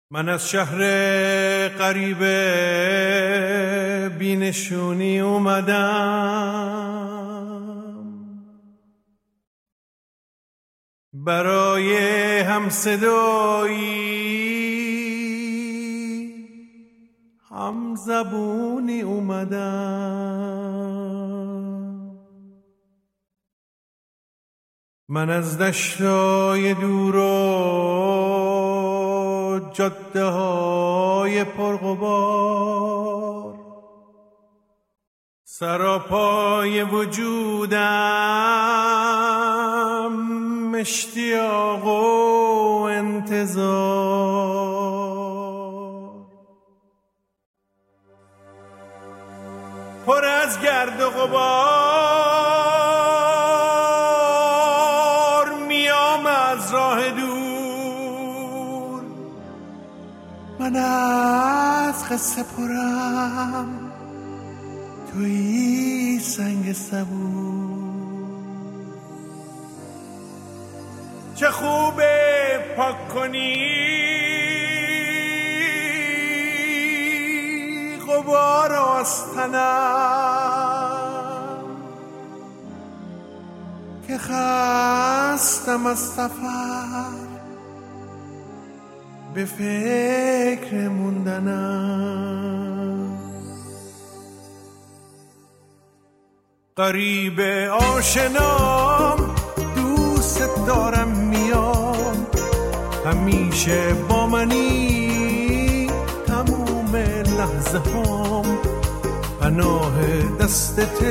من از شهر غریب بینشونی اومدم برای همصدایی هم زبونی اومدم. من از دشتای دور و جاده های پرغبار سراپای وجودم اشتیاق و انتظار، پر از گرد و غبار میام از راه دور. من از قصه پرم توی سنگ صبور. چه خوبه پاک کنی غبار از تنم که خستم از سفر به فکر موندنم. غریب آشنام دوست دارم میام، همیشه با منی تموم لحظه هام. پناه دستت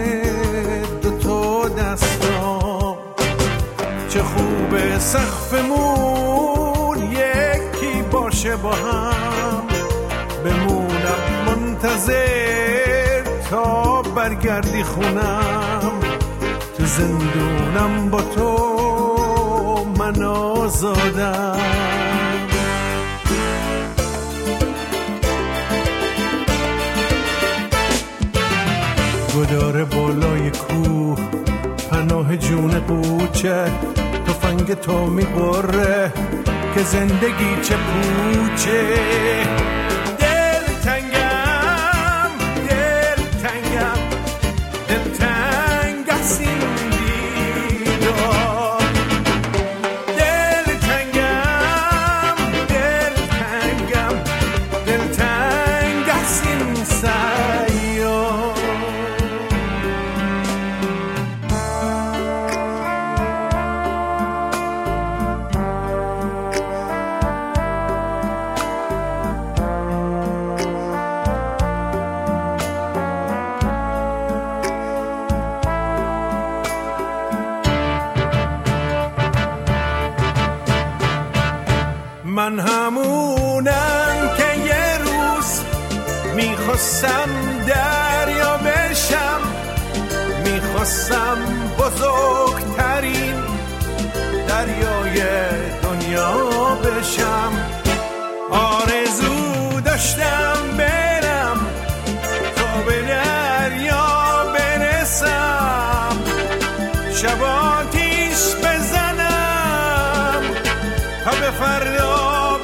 دوتا دستام، چه خوب سقفمون یکی باشه با هم. بمونم منتظر تا برگردی خونم، تو زندونم با تو من آزادم. گدار بالای کوه پناه جون قوچه، تفنگ تو میقره که زندگی چه پوچه. من همونم که یه روز میخواستم دریا بشم، میخواستم بزرگترین دریای دنیا بشم. آرزو داشتم برم تا به دریا برسم، شب آتیش بزنم تا به فردا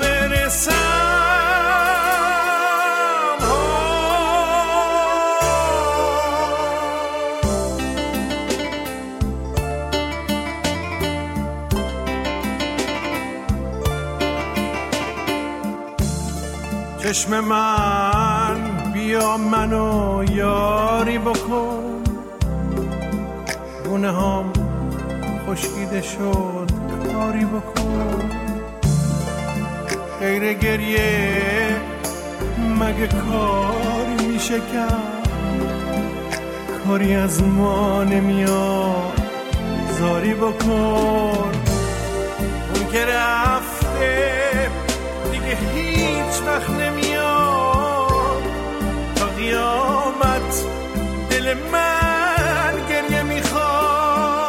چشم من بیا منو یاری بکن، گونه هم خشکیده شد کاری بکن. غیر گریه مگه کاری میشه کرد، کاری از ما نمیاد زاری بکن. اون که رفته دیگه هیچ وقت نمیاد، تا قیامت دل من گریه میخواد.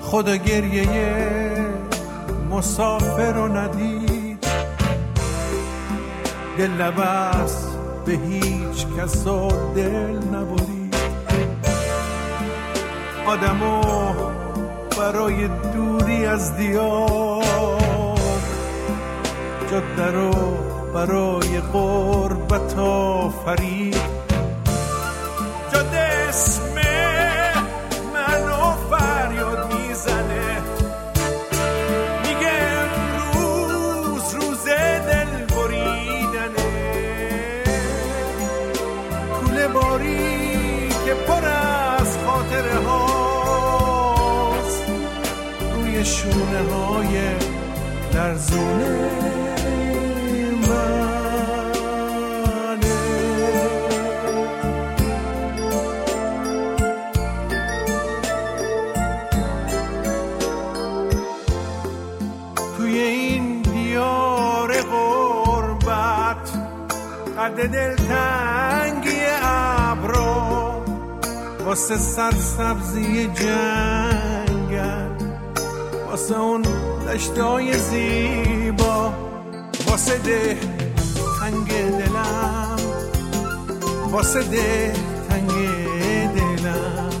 خدا گریه مسافر رو ندید، دل نبست به هیچ کس و دل نبرید. آدمو برای دوری از دیار، جاده رو برای غربت آفرید. جاده اسم منو فریاد میزنه، میگه امروز روز دل بریدنه. کوله باری که پر از خاطره هاست، روی شونه های لرزونه دل تنگی ابرو، واسه سرسبزی جنگل، واسه اون دشتای زیبا، واسه ده تنگ دلم، واسه ده تنگ دلم،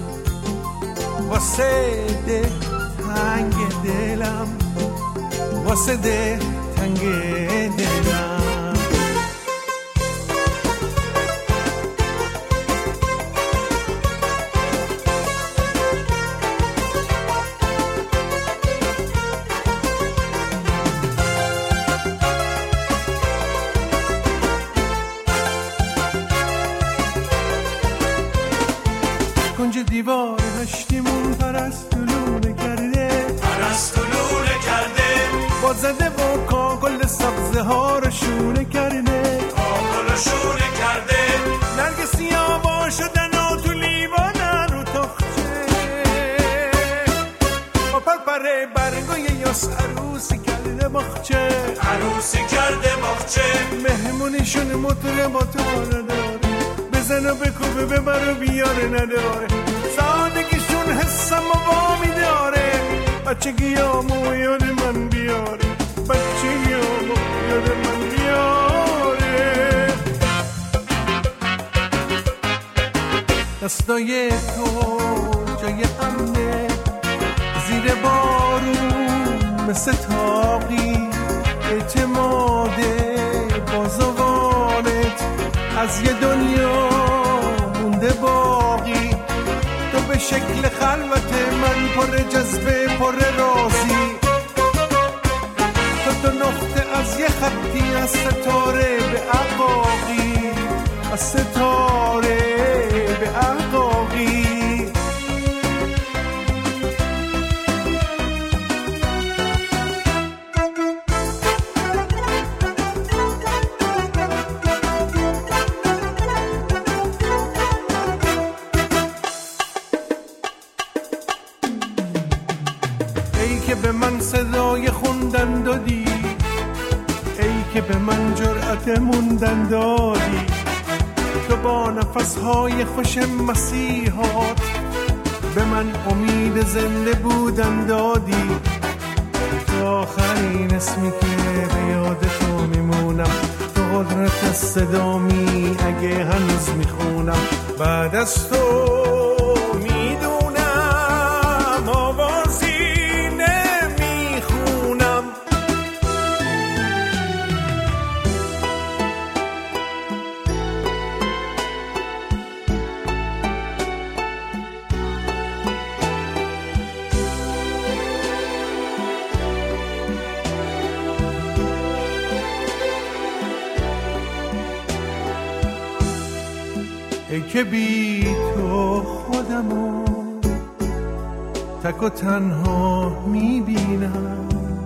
واسه ده تنگ دلم، واسه ده تنگ دلم. کنج دیوار هشتیمون پرستولونه کرده، پرستولونه کرده، با زده و کاغل سبزه ها رو شونه کرده، کاغل شونه کرده. نرگسی ها با شدن و تو لیوانن رو تخچه، با پرپره برگای یاس عروسی کرده باخچه، عروسی کرده باخچه. مهمونیشون موتور نداره، بزن و بکوبه ببر و بیاره نداره، سادگیشون حسم و وامی داره. بچگیامو یاد من بیاره، بچگیامو یاد من بیاره. دستای تو جای امنه، زیر بارون مثل تاقی، اعتماد بازوانت از یه دنیا مونده باقی. تو به شکل خلوت من پر جذبه پر رازی، تو دو نقطه از یه خطی از ستاره به عقاقی، از ستاره به عقاقی. که به من صدای خوندن دادی، ای که به من جرأت موندن دادی. تو با نفسهای خوش مسیحات به من امید زنده بودن دادی. تو آخرین اسمی که به یاد تو میمونم، تو قدرت صدامی اگه هنوز میخونم. بعد از تو میدونم آوازی ای که بی تو خودمو تک و تنها میبینم،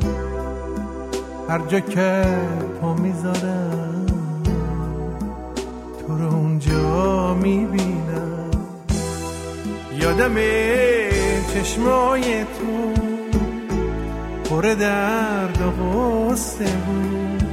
هر جا که پا میذارم تو رو اونجا میبینم. یادم چشمای تو پر درد و غصه بود،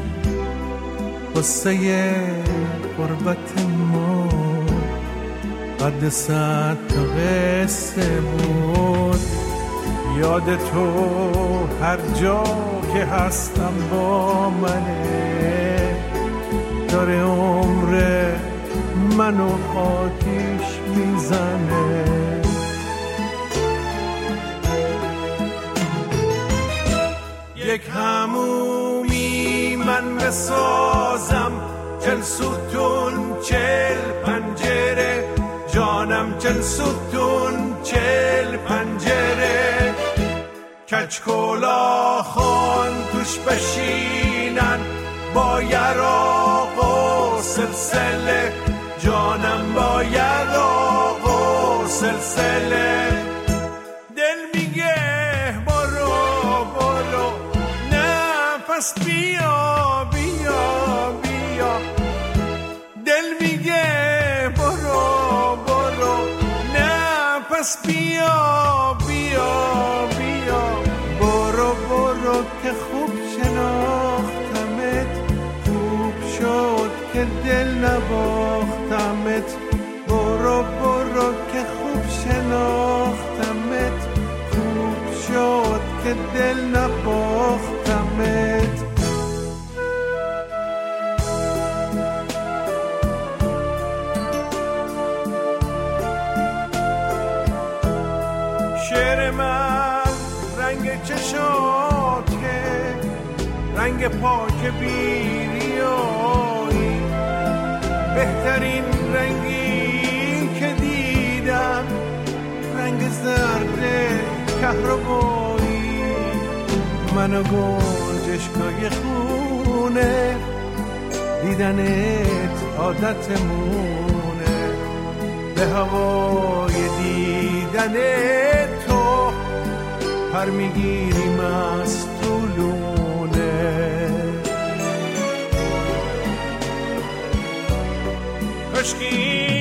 قصه غربت ما قد 100 تا قصه بود. یاد تو هر جا که هستم با منه، داره عمر منو آتیش میزنه. یک همومی من بسازم، 40 ستون 40 پنجره، جانم 40 ستون 40 پنجره. کچکولا خان توش بشینن با یراق و سلسله، جانم با یراق و سلسله. دل میگه برو برو، نفس بیا بیا بیا. دل میگه برو برو، نفس بیا بیا بیا. برو برو که خوب شناختمت، خوب شد که دل نباختمت. برو برو که خوب شناختمت، خوب شد که دل نباختمت. شعر من رنگ چشاته، رنگ پاک بیریایی، بهترین رنگی که دیدم، رنگ زرد کهربایی. منو گنجشگاه خونه، دیدنت عادتمونه، به هوای دیدن تو پر میگیریم از طولونه. کشکی